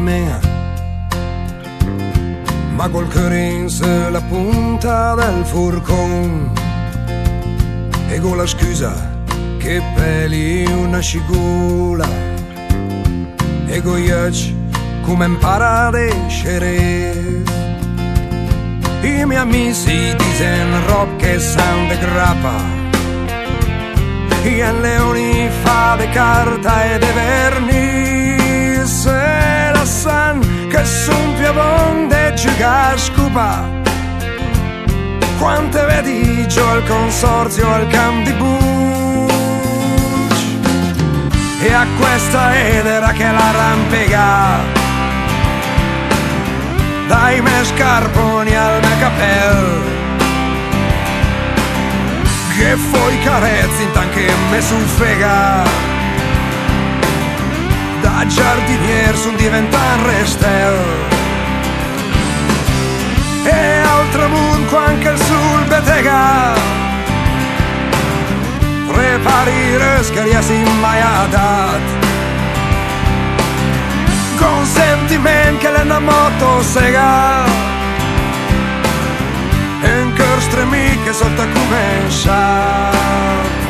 mia, ma col cuore in la punta del furcon, e con la scusa che peli una scigula, e con gli occhi come impara a descere. I miei amici dicono rob che san de grappa, e leoni fa de carta e de vernis, e la san che son piavon de giocare a scupa. Quante vedi giù al consorzio al camp di Buc, e a questa edera che l'arrampega dai miei scarponi al mio capello, che poi carezzi intanto che me suffega. Da giardinier son diventan restel, e al tramonto anche il sul betega preparire scariasi mai adat, con sentiment che l'hanno moto sega, e un cor stremi che sotto comincia.